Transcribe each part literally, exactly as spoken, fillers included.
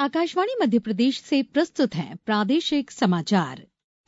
आकाशवाणी मध्य प्रदेश से प्रस्तुत हैं प्रादेशिक समाचार।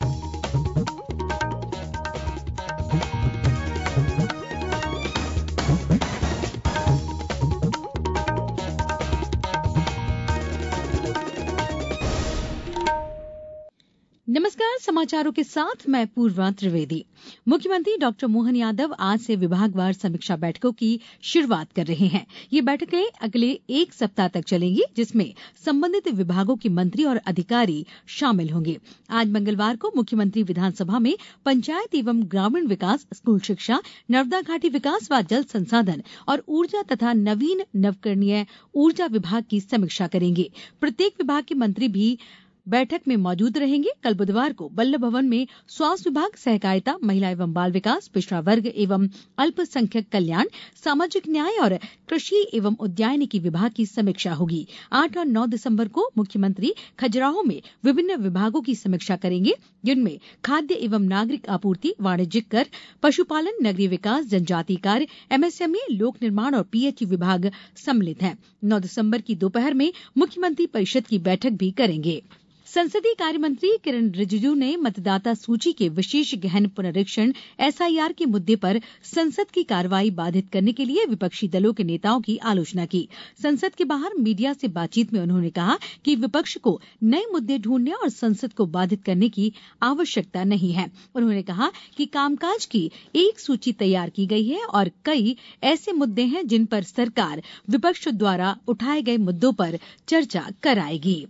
नमस्कार, समाचारों के साथ मैं पूर्वा त्रिवेदी। मुख्यमंत्री डॉक्टर मोहन यादव आज से विभागवार समीक्षा बैठकों की शुरुआत कर रहे हैं। ये बैठकें अगले एक सप्ताह तक चलेंगी, जिसमें संबंधित विभागों के मंत्री और अधिकारी शामिल होंगे। आज मंगलवार को मुख्यमंत्री विधानसभा में पंचायत एवं ग्रामीण विकास, स्कूल शिक्षा, नर्मदा घाटी विकास व जल संसाधन और ऊर्जा तथा नवीन नवकरणीय ऊर्जा विभाग की समीक्षा करेंगे। प्रत्येक विभाग के मंत्री भी बैठक में मौजूद रहेंगे। कल बुधवार को बल्लभ भवन में स्वास्थ्य विभाग, सहकारिता, महिला एवं बाल विकास, पिछड़ा वर्ग एवं अल्पसंख्यक कल्याण, सामाजिक न्याय और कृषि एवं उद्यानिकी विभाग की समीक्षा होगी। आठ और नौ दिसंबर को मुख्यमंत्री खजुराहो में विभिन्न विभागों की समीक्षा करेंगे, जिनमें खाद्य एवं नागरिक आपूर्ति, वाणिज्यिक कर, पशुपालन, नगरीय विकास, जनजातीय कार्य, एमएसएमई, लोक निर्माण और पीएचई विभाग सम्मिलित हैं। नौ दिसंबर की दोपहर में मुख्यमंत्री परिषद की बैठक भी करेंगे। संसदीय कार्य मंत्री किरेन रिजिजू ने मतदाता सूची के विशेष गहन पुनरीक्षण एसआईआर के मुद्दे पर संसद की कार्रवाई बाधित करने के लिए विपक्षी दलों के नेताओं की आलोचना की। संसद के बाहर मीडिया से बातचीत में उन्होंने कहा कि विपक्ष को नए मुद्दे ढूंढने और संसद को बाधित करने की आवश्यकता नहीं है। उन्होंने कहा कि कामकाज की एक सूची तैयार की गई है और कई ऐसे मुद्दे हैं जिन पर सरकार विपक्ष द्वारा उठाए गए मुद्दों पर चर्चा कराएगी।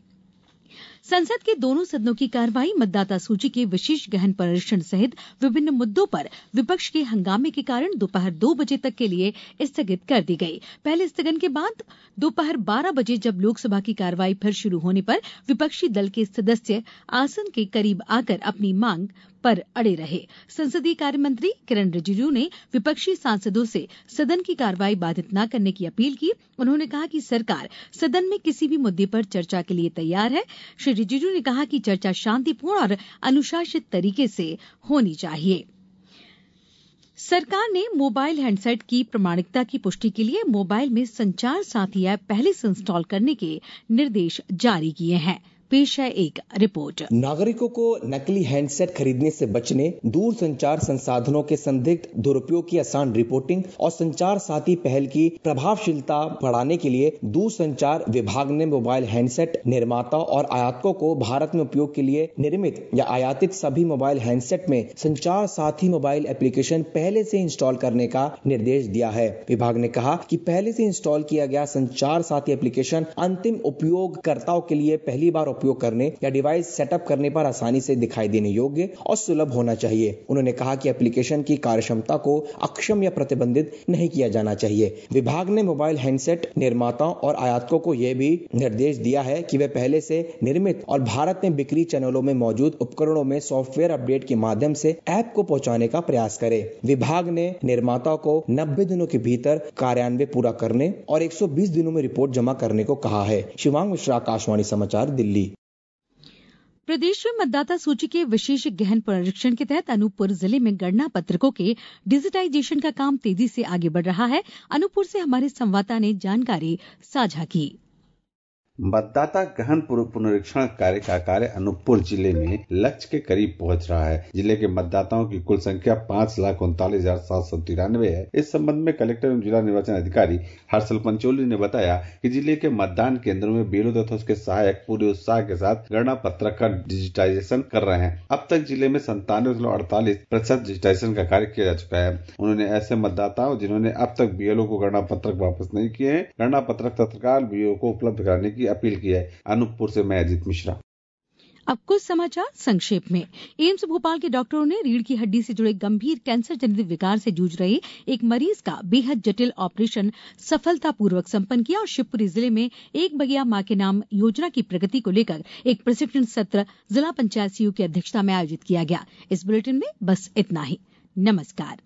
संसद के दोनों सदनों की कार्यवाही मतदाता सूची के विशेष गहन परीक्षण सहित विभिन्न मुद्दों पर विपक्ष के हंगामे के कारण दोपहर दो बजे तक के लिए स्थगित कर दी गई। पहले स्थगन के बाद दोपहर बारह बजे जब लोकसभा की कार्यवाही फिर शुरू होने पर विपक्षी दल के सदस्य आसन के करीब आकर अपनी मांग पर अड़े रहे। संसदीय कार्य मंत्री किरेन रिजिजू ने विपक्षी सांसदों से सदन की कार्यवाही बाधित न करने की अपील की। उन्होंने कहा कि सरकार सदन में किसी भी मुद्दे पर चर्चा के लिए तैयार है। श्री रिजिजू ने कहा कि चर्चा शांतिपूर्ण और अनुशासित तरीके से होनी चाहिए। सरकार ने मोबाइल हैंडसेट की प्रामाणिकता की पुष्टि के लिए मोबाइल में संचार साथी ऐप पहले से इंस्टॉल करने के निर्देश जारी किए हैं। पेश है एक रिपोर्ट। नागरिकों को नकली हैंडसेट खरीदने से बचने, दूर संचार संसाधनों के संदिग्ध दुरुपयोग की आसान रिपोर्टिंग और संचार साथी पहल की प्रभावशीलता बढ़ाने के लिए दूर संचार विभाग ने मोबाइल हैंडसेट निर्माता और आयातकों को भारत में उपयोग के लिए निर्मित या आयातित सभी मोबाइल हैंडसेट में संचार साथी मोबाइल एप्लीकेशन पहले से इंस्टॉल करने का निर्देश दिया है। विभाग ने कहा कि पहले से इंस्टॉल किया गया संचार साथी एप्लीकेशन अंतिम उपयोगकर्ताओं के लिए पहली बार उपयोग करने या डिवाइस सेटअप करने पर आसानी से दिखाई देने योग्य और सुलभ होना चाहिए। उन्होंने कहा कि एप्लीकेशन की कार्यक्षमता को अक्षम या प्रतिबंधित नहीं किया जाना चाहिए। विभाग ने मोबाइल हैंडसेट निर्माताओं और आयातकों को यह भी निर्देश दिया है कि वे पहले से निर्मित और भारत में बिक्री चैनलों में मौजूद उपकरणों में सॉफ्टवेयर अपडेट के माध्यम से ऐप को पहुंचाने का प्रयास करें। विभाग ने निर्माताओं को नब्बे दिनों के भीतर कार्यान्वयन पूरा करने और एक सौ बीस दिनों में रिपोर्ट जमा करने को कहा है। शिवांग मिश्रा, आकाशवाणी समाचार, दिल्ली। प्रदेश में मतदाता सूची के विशेष गहन पुनरीक्षण के तहत अनूपपुर जिले में गणना पत्रकों के डिजिटाइजेशन का काम तेजी से आगे बढ़ रहा है। अनूपपुर से हमारे संवाददाता ने जानकारी साझा की। मतदाता गहन पुनरीक्षण कार्य का कार्य अनूपपुर जिले में लक्ष्य के करीब पहुंच रहा है। जिले के मतदाताओं की कुल संख्या पांच लाख उनतालीस हजार सात सौ तिरानवे है। इस संबंध में कलेक्टर एवं जिला निर्वाचन अधिकारी हर्षल पंचोली ने बताया कि जिले के मतदान केंद्रों में बीएलओ तथा उसके सहायक पूरे उत्साह के साथ गणना पत्रक का डिजिटाइजेशन कर रहे हैं। अब तक जिले में संतानवे दशमलव अड़तालीस प्रतिशत डिजिटाइजेशन का कार्य किया जा चुका है। उन्होंने ऐसे मतदाताओं जिन्होंने अब तक बीएलओ को गणना पत्रक वापस नहीं किए हैं, गणना पत्रक तत्काल बीएलओ को उपलब्ध कराने की अपील की है। अनूपपुर से मैं अजीत मिश्रा। अब कुछ समाचार संक्षेप में। एम्स भोपाल के डॉक्टरों ने रीढ़ की हड्डी से जुड़े गंभीर कैंसर जनित विकार से जूझ रहे एक मरीज का बेहद जटिल ऑपरेशन सफलतापूर्वक संपन्न किया और शिवपुरी जिले में एक बगिया मां के नाम योजना की प्रगति को लेकर एक प्रशिक्षण सत्र जिला पंचायत सीयू की अध्यक्षता में आयोजित किया गया। इस बुलेटिन में बस इतना ही। नमस्कार।